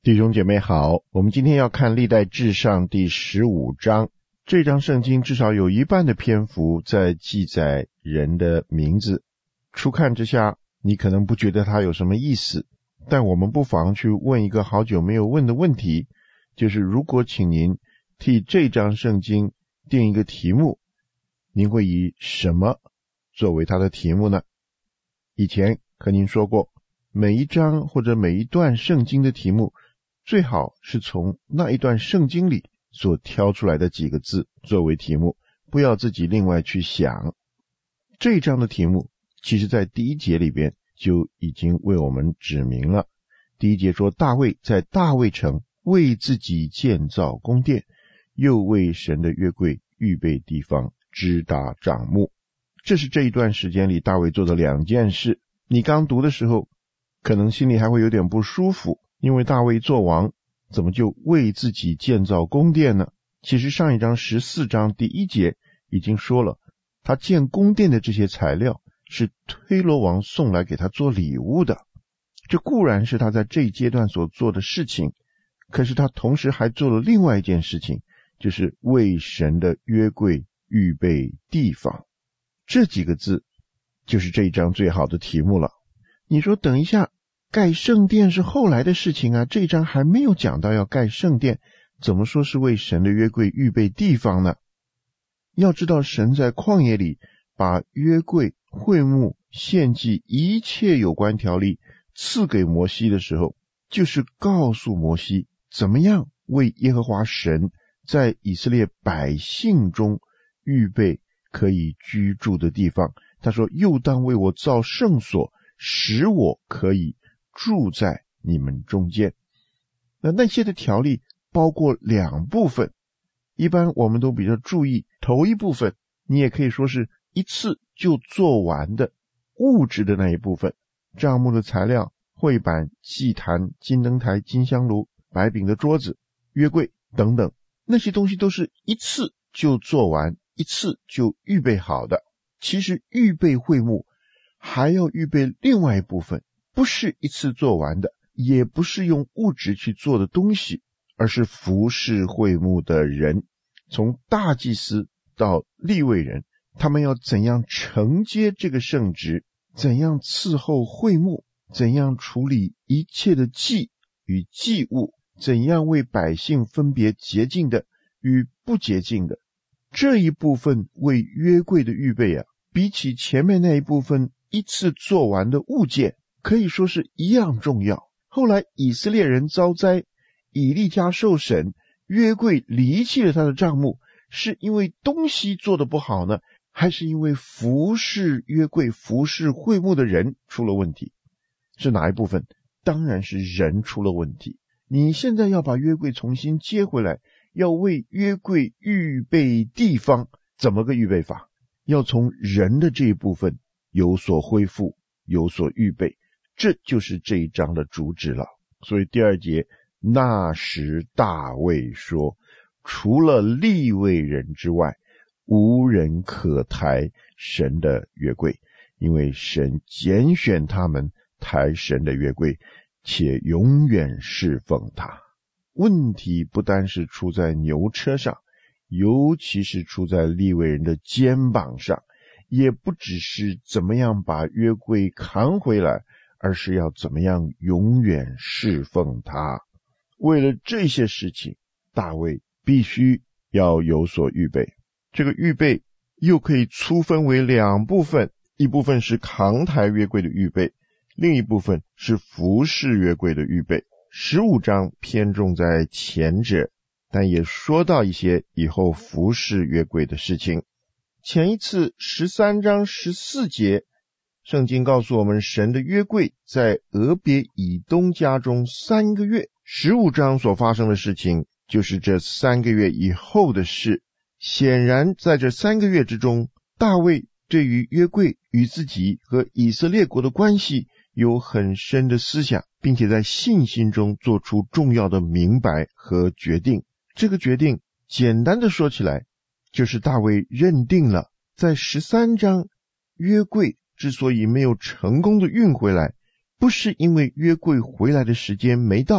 弟兄姐妹好，我们今天要看历代志上第15章。这章圣经至少有一半的篇幅在记载人的名字。初看之下，你可能不觉得它有什么意思，但我们不妨去问一个好久没有问的问题，就是如果请您替这章圣经定一个题目，您会以什么作为它的题目呢？以前和您说过，每一章或者每一段圣经的题目最好是从那一段圣经里所挑出来的几个字作为题目，不要自己另外去想。这一章的题目其实在第一节里边就已经为我们指明了。第一节说，大卫在大卫城为自己建造宫殿，又为神的约柜预备地方，支搭帐幕。这是这一段时间里大卫做的两件事。你刚读的时候可能心里还会有点不舒服，因为大卫做王怎么就为自己建造宫殿呢？其实上一章14章第1节已经说了，他建宫殿的这些材料是推罗王送来给他做礼物的。这固然是他在这一阶段所做的事情，可是他同时还做了另外一件事情，就是为神的约柜预备地方。这几个字就是这一章最好的题目了。你说等一下，盖圣殿是后来的事情啊，这一章还没有讲到要盖圣殿，怎么说是为神的约柜预备地方呢？要知道，神在旷野里把约柜、会幕、献祭一切有关条例赐给摩西的时候，就是告诉摩西怎么样为耶和华神在以色列百姓中预备可以居住的地方。他说，又当为我造圣所，使我可以住在你们中间。那些的条例包括两部分，一般我们都比较注意头一部分，你也可以说是一次就做完的物质的那一部分，帐幕的材料、会板、祭坛、金灯台、金香炉、白饼的桌子、约柜等等，那些东西都是一次就做完，一次就预备好的。其实预备会幕还要预备另外一部分，不是一次做完的，也不是用物质去做的东西，而是服侍会幕的人，从大祭司到利未人，他们要怎样承接这个圣职，怎样伺候会幕，怎样处理一切的祭与祭物，怎样为百姓分别洁净的与不洁净的。这一部分为约柜的预备啊，比起前面那一部分一次做完的物件可以说是一样重要。后来以色列人遭灾，以利家受审，约柜离弃了他的帐幕，是因为东西做得不好呢，还是因为服侍约柜、服侍会幕的人出了问题？是哪一部分？当然是人出了问题。你现在要把约柜重新接回来，要为约柜预备地方，怎么个预备法？要从人的这一部分有所恢复，有所预备，这就是这一章的主旨了。所以第2节，那时大卫说，除了利未人之外，无人可抬神的约柜，因为神拣选他们抬神的约柜，且永远侍奉他。问题不单是出在牛车上，尤其是出在利未人的肩膀上，也不只是怎么样把约柜扛回来，而是要怎么样永远侍奉他。为了这些事情，大卫必须要有所预备。这个预备又可以粗分为两部分，一部分是扛抬约柜的预备，另一部分是服侍约柜的预备。15章偏重在前者，但也说到一些以后服侍约柜的事情。前一次13章14节，圣经告诉我们神的约柜在俄别以东家中3个月。15章所发生的事情就是这3个月以后的事。显然在这3个月之中，大卫对于约柜与自己和以色列国的关系有很深的思想，并且在信心中做出重要的明白和决定。这个决定简单的说起来，就是大卫认定了在13章约柜之所以没有成功的运回来，不是因为约柜回来的时间没到，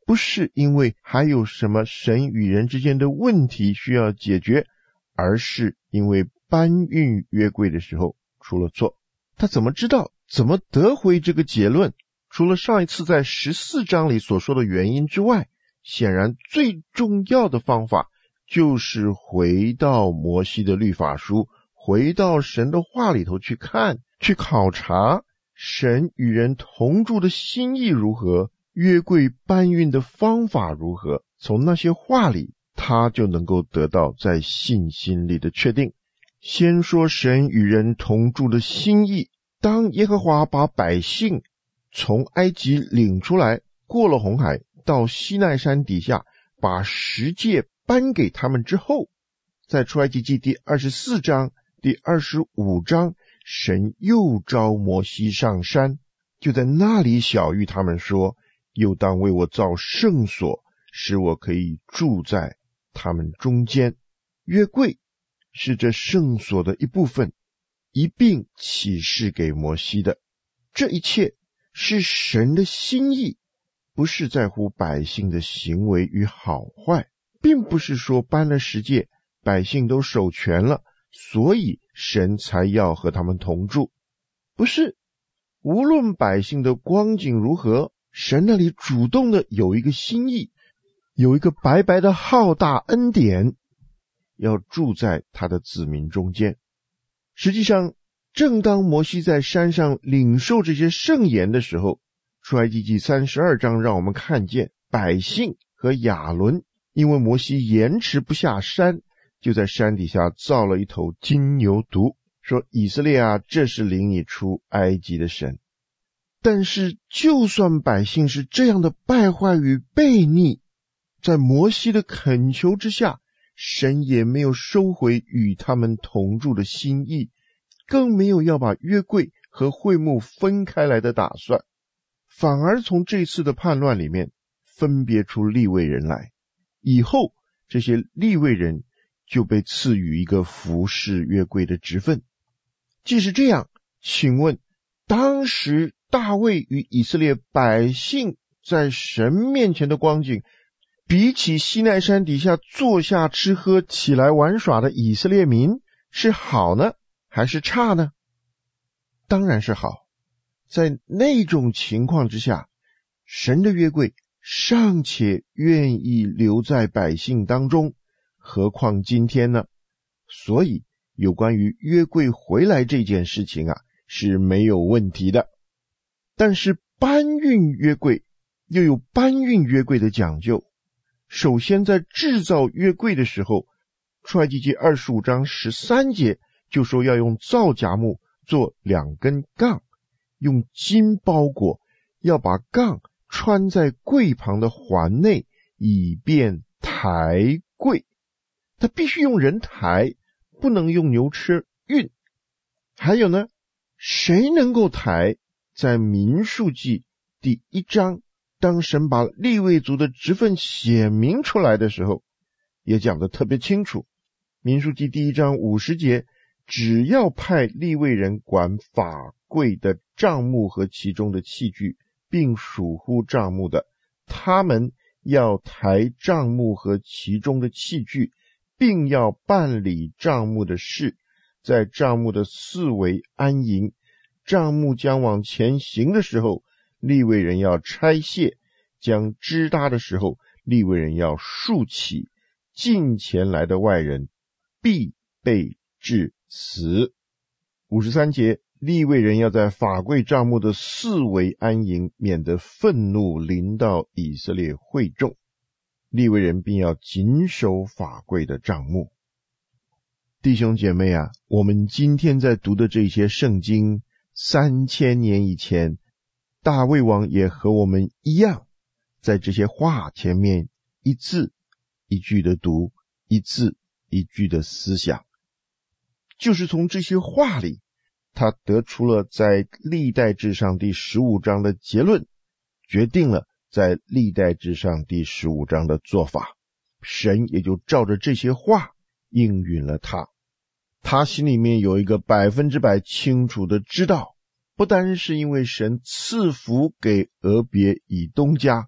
不是因为还有什么神与人之间的问题需要解决，而是因为搬运约柜的时候出了错。他怎么知道，怎么得回这个结论？除了上一次在14章里所说的原因之外，显然最重要的方法就是回到摩西的律法书，回到神的话里头去看，去考察神与人同住的心意如何，约柜搬运的方法如何。从那些话里，他就能够得到在信心里的确定。先说神与人同住的心意，当耶和华把百姓从埃及领出来，过了红海，到西奈山底下，把十诫颁给他们之后，在出埃及记第24章、第25章，神又召摩西上山，就在那里晓谕他们说，又当为我造圣所，使我可以住在他们中间。约柜是这圣所的一部分，一并启示给摩西的。这一切是神的心意，不是在乎百姓的行为与好坏，并不是说颁了十诫，百姓都守全了，所以神才要和他们同住。不是，无论百姓的光景如何，神那里主动的有一个心意，有一个白白的浩大恩典，要住在他的子民中间。实际上，正当摩西在山上领受这些圣言的时候，出埃及记32章让我们看见百姓和亚伦因为摩西延迟不下山，就在山底下造了一头金牛犊，说以色列啊，这是领你出埃及的神。但是就算百姓是这样的败坏与悖逆，在摩西的恳求之下，神也没有收回与他们同住的心意，更没有要把约柜和会幕分开来的打算，反而从这次的叛乱里面分别出利未人来。以后这些利未人就被赐予一个服侍约柜的职分。既是这样，请问当时大卫与以色列百姓在神面前的光景，比起西奈山底下坐下吃喝起来玩耍的以色列民，是好呢还是差呢？当然是好。在那种情况之下，神的约柜尚且愿意留在百姓当中，何况今天呢？所以有关于约柜回来这件事情啊，是没有问题的。但是搬运约柜又有搬运约柜的讲究。首先在制造约柜的时候，出埃及记25章13节就说要用皂荚木做2根杠，用金包裹，要把杠穿在柜旁的环内，以便抬柜。它必须用人抬，不能用牛车运。还有呢，谁能够抬？在民数记第1章，当神把利未族的职分写明出来的时候，也讲得特别清楚。民数记第1章50节，只要派利未人管法柜的帐幕和其中的器具，并属乎帐幕的，他们要抬帐幕和其中的器具，并要办理帐幕的事，在帐幕的四围安营。帐幕将往前行的时候，利未人要拆卸，将支搭的时候，利未人要竖起，近前来的外人必被致死。53节，利未人要在法柜帐幕的四围安营，免得愤怒临到以色列会众。利未人并要谨守法柜的帐幕。弟兄姐妹啊，我们今天在读的这些圣经，3000年以前，大卫王也和我们一样，在这些话前面一字一句的读，一字一句的思想。就是从这些话里，他得出了在历代志上第15章的结论，决定了在历代志上第15章的做法。神也就照着这些话应允了他。他心里面有一个100%清楚的知道，不单是因为神赐福给俄别以东家，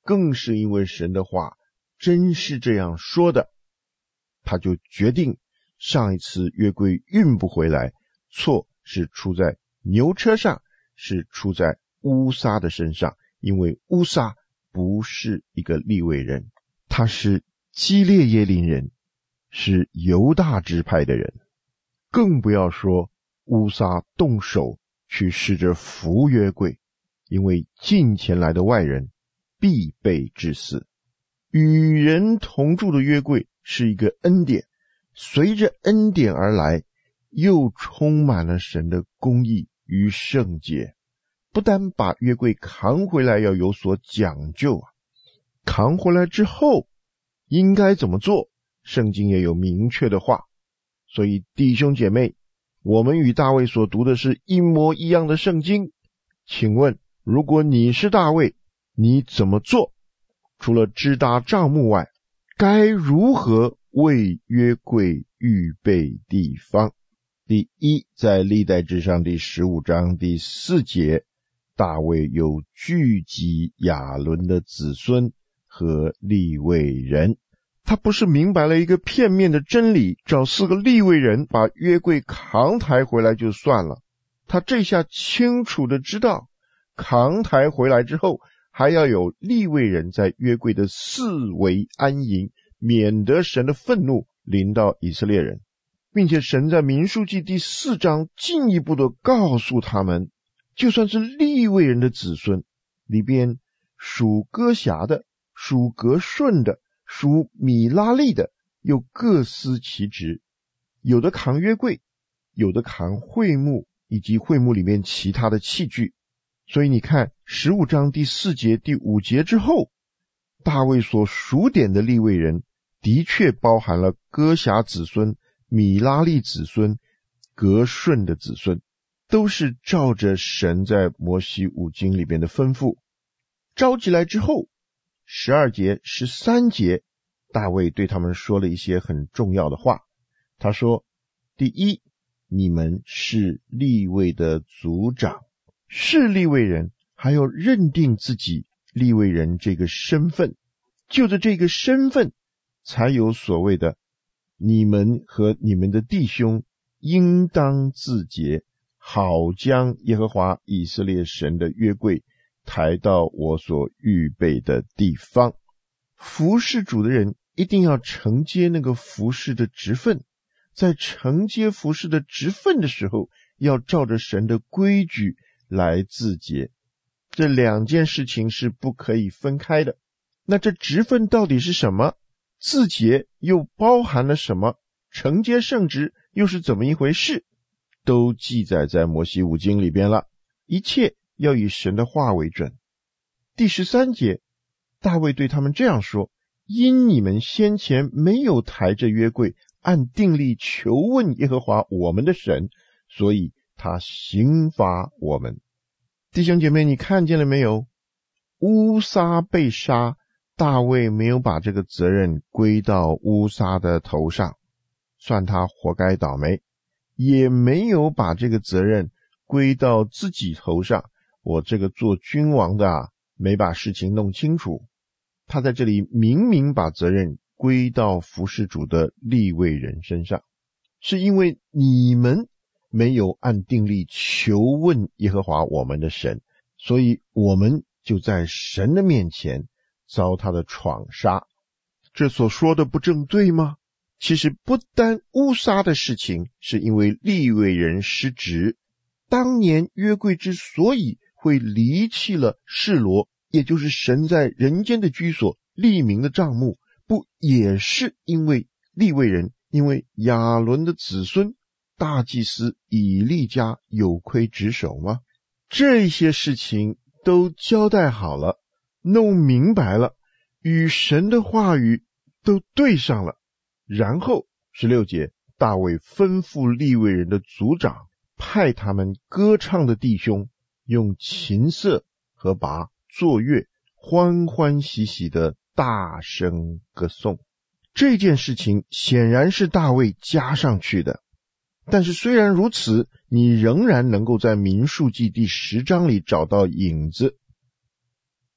更是因为神的话真是这样说的，他就决定上一次约柜运不回来，错是出在牛车上，是出在乌撒的身上，因为乌撒不是一个利未人，他是基列耶琳人，是犹大支派的人，更不要说乌撒动手去试着扶约柜，因为近前来的外人必被致死。与人同住的约柜是一个恩典，随着恩典而来，又充满了神的公义与圣洁。不但把约柜扛回来要有所讲究啊，扛回来之后应该怎么做，圣经也有明确的话。所以弟兄姐妹，我们与大卫所读的是一模一样的圣经。请问，如果你是大卫，你怎么做？除了支搭帐幕外，该如何为约柜预备地方？第一，在历代志上第15章第4节，大卫又聚集亚伦的子孙和利未人。他不是明白了一个片面的真理，找4个利未人把约柜扛抬回来就算了。他这下清楚的知道，扛抬回来之后，还要有利未人在约柜的四围安营，免得神的愤怒临到以色列人。并且神在民数记第4章进一步的告诉他们，就算是利未人的子孙里边，属哥辖的、属革顺的、属米拉利的，又各司其职，有的扛约柜，有的扛会幕以及会幕里面其他的器具。所以你看15章第4节第5节之后，大卫所数点的利未人的确包含了哥辖子孙、米拉利子孙、革顺的子孙，都是照着神在摩西五经里边的吩咐召集来之后，12节、13节，大卫对他们说了一些很重要的话。他说，第一，你们是利未的族长，是利未人，还要认定自己利未人这个身份，就着这个身份，才有所谓的你们和你们的弟兄应当自洁，好将耶和华以色列神的约柜抬到我所预备的地方。服侍主的人一定要承接那个服侍的职分，在承接服侍的职分的时候，要照着神的规矩来自洁，这两件事情是不可以分开的。那这职分到底是什么？自洁又包含了什么？承接圣职又是怎么一回事？都记载在摩西五经里边了，一切要以神的话为准。第13节，大卫对他们这样说，因你们先前没有抬着约柜，按定例求问耶和华我们的神，所以他刑罚我们。弟兄姐妹，你看见了没有？乌撒被杀，大卫没有把这个责任归到乌撒的头上，算他活该倒霉，也没有把这个责任归到自己头上，我这个做君王的没把事情弄清楚。他在这里明明把责任归到服侍主的利未人身上，是因为你们没有按定例求问耶和华我们的神，所以我们就在神的面前遭他的闯杀。这所说的不正对吗？其实不单乌撒的事情是因为利未人失职，当年约柜之所以会离弃了示罗，也就是神在人间的居所立名的帐幕，不也是因为利未人，因为亚伦的子孙大祭司以利家有亏职守吗？这些事情都交代好了，弄明白了，与神的话语都对上了。然后16节，大卫吩咐利未人的族长，派他们歌唱的弟兄用琴瑟和拔作乐，欢欢喜喜的大声歌颂。这件事情显然是大卫加上去的，但是虽然如此，你仍然能够在民数记第10章里找到影子。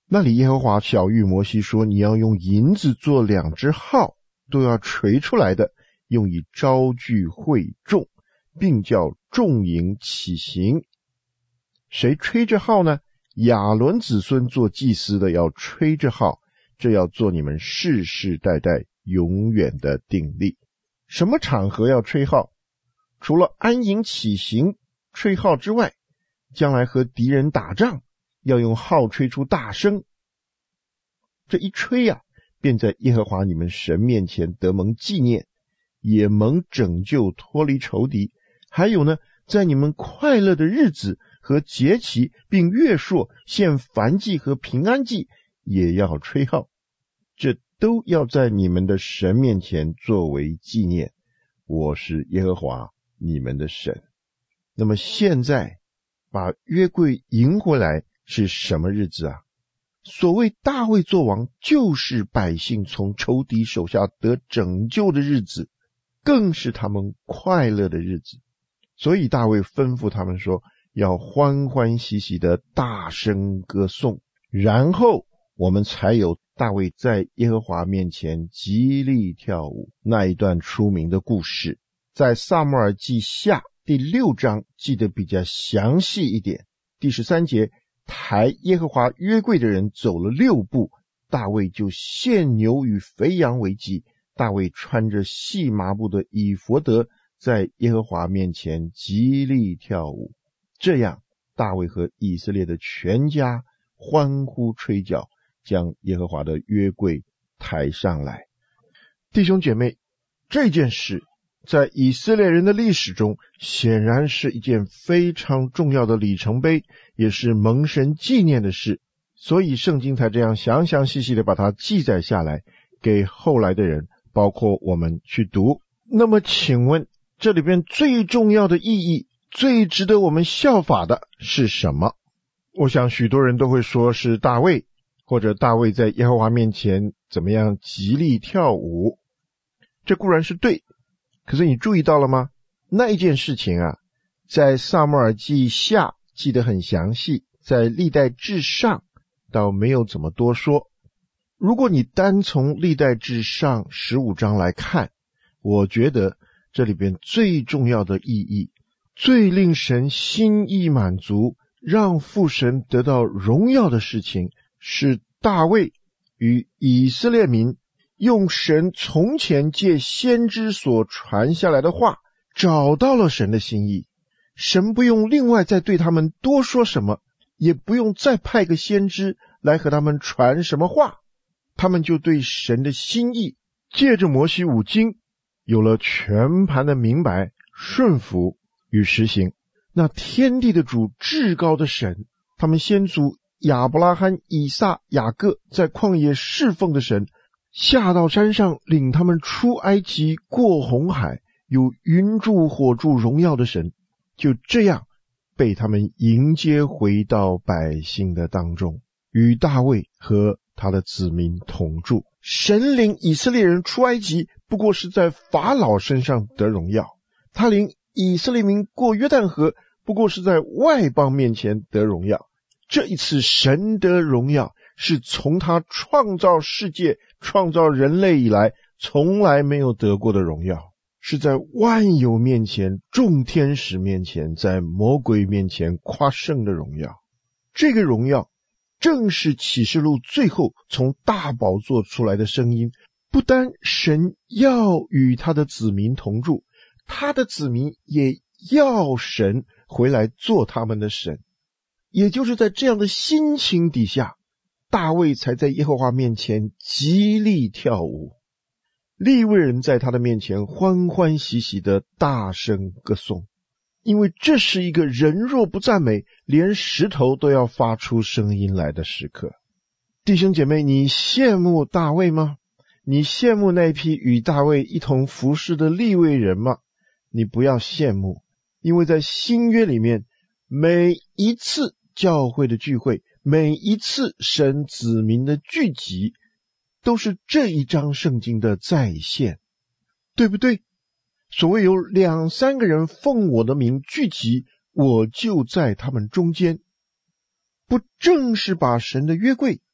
那里耶和华晓谕摩西说，你要用银子做2只号，都要锤出来的，用以招聚会众，并叫众营起行。谁吹着号呢？亚伦子孙做祭司的要吹着号，这要做你们世世代代永远的定例。什么场合要吹号？除了安营起行吹号之外，将来和敌人打仗要用号吹出大声。这一吹啊，便在耶和华你们神面前得蒙纪念，也蒙拯救脱离仇敌。还有呢，在你们快乐的日子和节期，并月朔献燔祭和平安祭，也要吹号。这都要在你们的神面前作为纪念。我是耶和华你们的神。那么现在把约柜迎回来是什么日子啊？所谓大卫作王，就是百姓从仇敌手下得拯救的日子，更是他们快乐的日子。所以大卫吩咐他们说，要欢欢喜喜的大声歌颂，然后我们才有大卫在耶和华面前极力跳舞那一段出名的故事，在撒母耳记下第6章记得比较详细一点。第13节，抬耶和华约柜的人走了6步，大卫就献牛与肥羊为祭。大卫穿着细麻布的以弗得，在耶和华面前极力跳舞。这样大卫和以色列的全家欢呼吹角，将耶和华的约柜抬上来。弟兄姐妹，这件事在以色列人的历史中显然是一件非常重要的里程碑，也是蒙神纪念的事，所以圣经才这样详详细细的把它记载下来，给后来的人，包括我们去读。那么请问，这里边最重要的意义，最值得我们效法的是什么？我想许多人都会说是大卫，或者大卫在耶和华面前怎么样极力跳舞。这固然是对，可是你注意到了吗？那一件事情啊，在撒母耳记下记得很详细，在历代志上倒没有怎么多说。如果你单从历代志上15章来看，我觉得这里边最重要的意义，最令神心意满足，让父神得到荣耀的事情，是大卫与以色列民用神从前借先知所传下来的话，找到了神的心意。神不用另外再对他们多说什么，也不用再派个先知来和他们传什么话，他们就对神的心意借着摩西五经有了全盘的明白、顺服与实行。那天地的主，至高的神，他们先祖亚伯拉罕、以撒、雅各在旷野侍奉的神，下到山上领他们出埃及过红海，有云柱火柱荣耀的神，就这样被他们迎接回到百姓的当中，与大卫和他的子民同住。神领以色列人出埃及，不过是在法老身上得荣耀，他领以色列民过约旦河，不过是在外邦面前得荣耀。这一次神得荣耀，是从他创造世界、创造人类以来从来没有得过的荣耀，是在万有面前、众天使面前、在魔鬼面前夸胜的荣耀。这个荣耀正是启示录最后从大宝座出来的声音，不单神要与他的子民同住，他的子民也要神回来做他们的神。也就是在这样的心情底下，大卫才在耶和华面前极力跳舞，利未人在他的面前欢欢喜喜的大声歌颂，因为这是一个人若不赞美，连石头都要发出声音来的时刻。弟兄姐妹，你羡慕大卫吗？你羡慕那批与大卫一同服侍的利未人吗？你不要羡慕，因为在新约里面，每一次教会的聚会，每一次神子民的聚集，都是这一章圣经的再现，对不对？所谓有2、3个人奉我的名聚集，我就在他们中间，不正是把神的约柜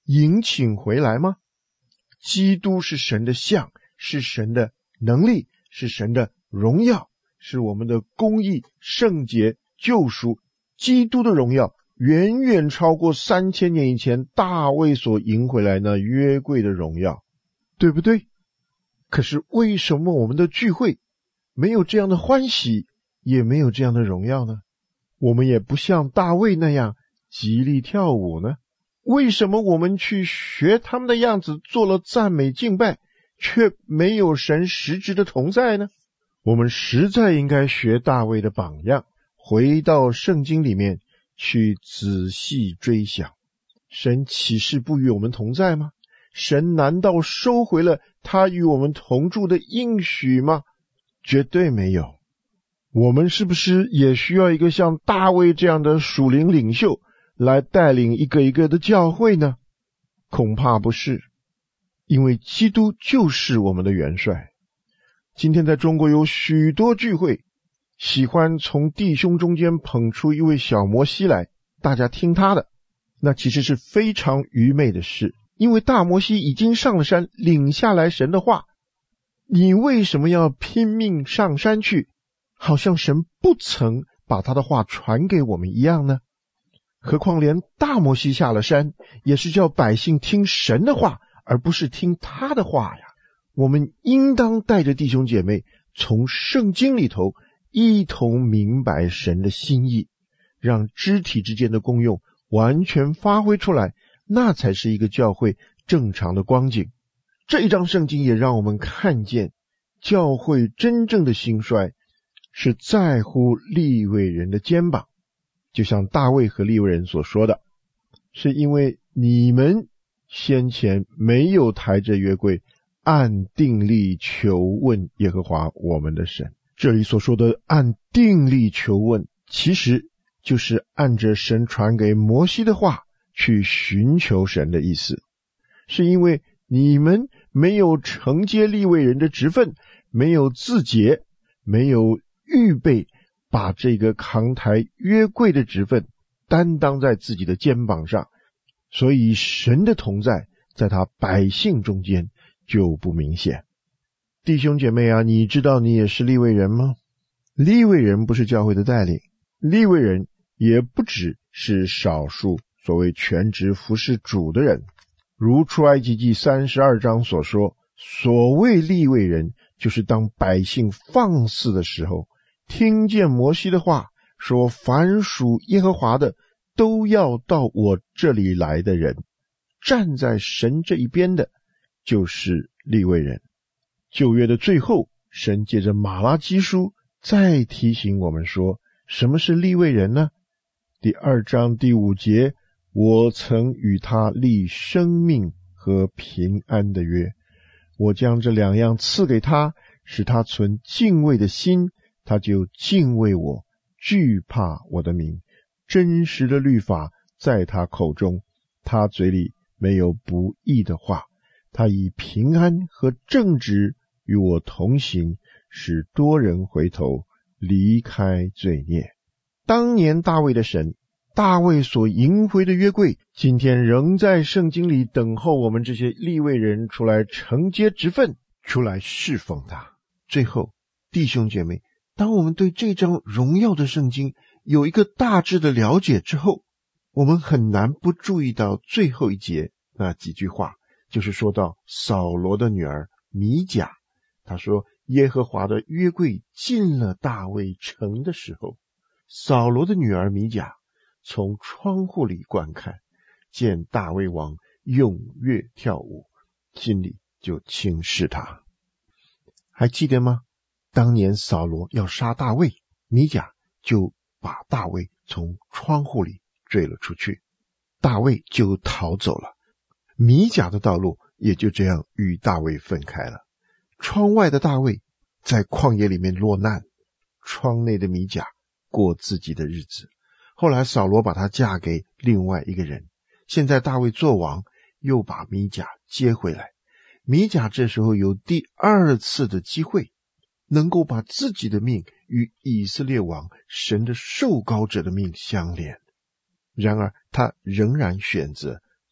迎请回来吗？基督是神的像，是神的能力，是神的荣耀，是我们的公义、圣洁、救赎。基督的荣耀远远超过3000年以前大卫所迎回来那约柜的荣耀，对不对？可是为什么我们的聚会没有这样的欢喜，也没有这样的荣耀呢？我们也不像大卫那样极力跳舞呢？为什么我们去学他们的样子，做了赞美敬拜，却没有神实质的同在呢？我们实在应该学大卫的榜样，回到圣经里面去仔细追想，神岂是不与我们同在吗？神难道收回了他与我们同住的应许吗？绝对没有。我们是不是也需要一个像大卫这样的属灵领袖来带领一个一个的教会呢？恐怕不是，因为基督就是我们的元帅。今天在中国有许多聚会喜欢从弟兄中间捧出一位小摩西来，大家听他的，那其实是非常愚昧的事，因为大摩西已经上了山，领下来神的话，你为什么要拼命上山去，好像神不曾把他的话传给我们一样呢？何况连大摩西下了山，也是叫百姓听神的话，而不是听他的话呀。我们应当带着弟兄姐妹从圣经里头一同明白神的心意，让肢体之间的功用完全发挥出来，那才是一个教会正常的光景。这一章圣经也让我们看见，教会真正的兴衰是在乎利未人的肩膀，就像大卫和利未人所说的，是因为你们先前没有抬着约柜，按定例求问耶和华我们的神。这里所说的按定例求问，其实就是按着神传给摩西的话去寻求神的意思，是因为你们没有承接利未人的职分，没有自洁，没有预备把这个扛抬约柜的职分担当在自己的肩膀上，所以神的同在在他百姓中间就不明显。弟兄姐妹啊，你知道你也是利未人吗？利未人不是教会的带领，利未人也不只是少数所谓全职服侍主的人。如出埃及记32章所说，所谓利未人，就是当百姓放肆的时候，听见摩西的话，说凡属耶和华的都要到我这里来的人，站在神这一边的就是利未人。旧约的最后，神借着马拉基书再提醒我们说，什么是利未人呢？第2章第5节，我曾与他立生命和平安的约，我将这2样赐给他，使他存敬畏的心，他就敬畏我，惧怕我的名。真实的律法在他口中，他嘴里没有不义的话，他以平安和正直与我同行，使多人回头离开罪孽。当年大卫的神，大卫所迎回的约柜，今天仍在圣经里等候我们这些利未人出来承接职分，出来侍奉他。最后，弟兄姐妹，当我们对这章荣耀的圣经有一个大致的了解之后，我们很难不注意到最后一节那几句话，就是说到扫罗的女儿米甲，他说耶和华的约柜进了大卫城的时候，扫罗的女儿米甲从窗户里观看，见大卫王踊跃跳舞，心里就轻视他。还记得吗？当年扫罗要杀大卫，米甲就把大卫从窗户里追了出去，大卫就逃走了，米甲的道路也就这样与大卫分开了。窗外的大卫在旷野里面落难，窗内的米甲过自己的日子。后来扫罗把她嫁给另外一个人，现在大卫做王，又把米甲接回来。米甲这时候有第2次的机会，能够把自己的命与以色列王神的受膏者的命相连，然而他仍然选择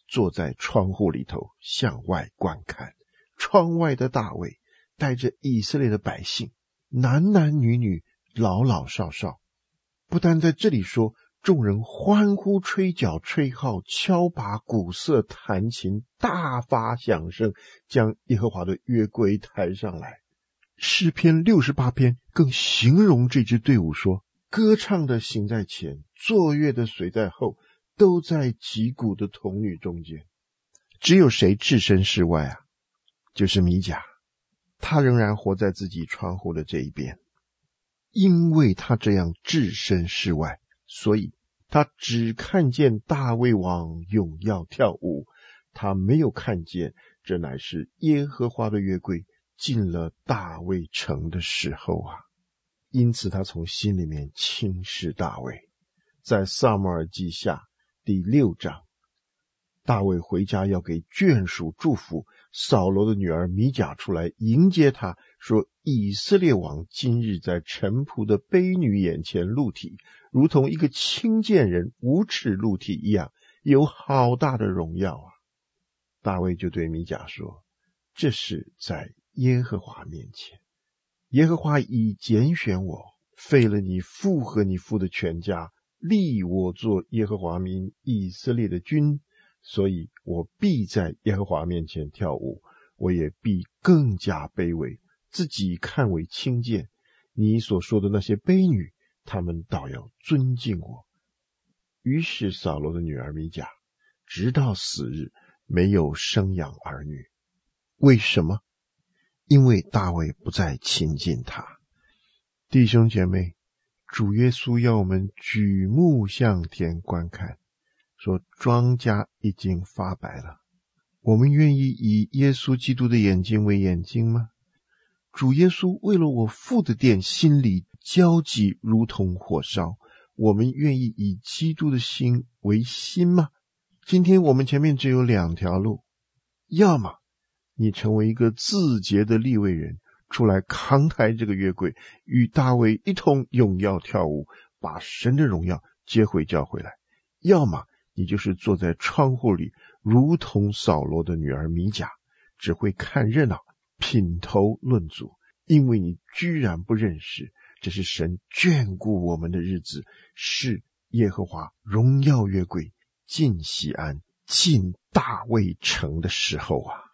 坐在窗户里头向外观看。窗外的大卫带着以色列的百姓，男男女女，老老少少。不但在这里说，众人欢呼吹角吹号，敲拔鼓瑟弹琴，大发响声，将耶和华的约柜抬上来。诗篇68篇更形容这支队伍说，歌唱的行在前，作乐的随在后，都在击鼓的童女中间。只有谁置身事外啊？就是米甲，他仍然活在自己窗户的这一边。因为他这样置身事外，所以他只看见大卫王荣耀跳舞，他没有看见这乃是耶和华的约柜进了大卫城的时候啊。因此他从心里面轻视大卫。在撒母耳记下第6章，大卫回家要给眷属祝福，扫罗的女儿米甲出来迎接他，说以色列王今日在臣仆的卑女眼前露体，如同一个轻贱人无耻露体一样，有好大的荣耀啊。大卫就对米甲说，这是在耶和华面前，耶和华已拣选我，废了你父和你父的全家，立我做耶和华民以色列的君，所以我必在耶和华面前跳舞，我也必更加卑微，自己看为轻贱。你所说的那些卑女，他们倒要尊敬我。于是扫罗的女儿米甲直到死日没有生养儿女。为什么？因为大卫不再亲近他。弟兄姐妹，主耶稣要我们举目向天观看，说庄稼已经发白了。我们愿意以耶稣基督的眼睛为眼睛吗？主耶稣为了我父的殿心里焦急如同火烧，我们愿意以基督的心为心吗？今天我们前面只有2条路，要么你成为一个自洁的利未人，出来扛抬这个约柜，与大卫一同荣耀跳舞，把神的荣耀接回教会来；要么你就是坐在窗户里，如同扫罗的女儿米甲，只会看热闹，品头论足，因为你居然不认识这是神眷顾我们的日子，是耶和华荣耀约柜进锡安，进大卫城的时候啊。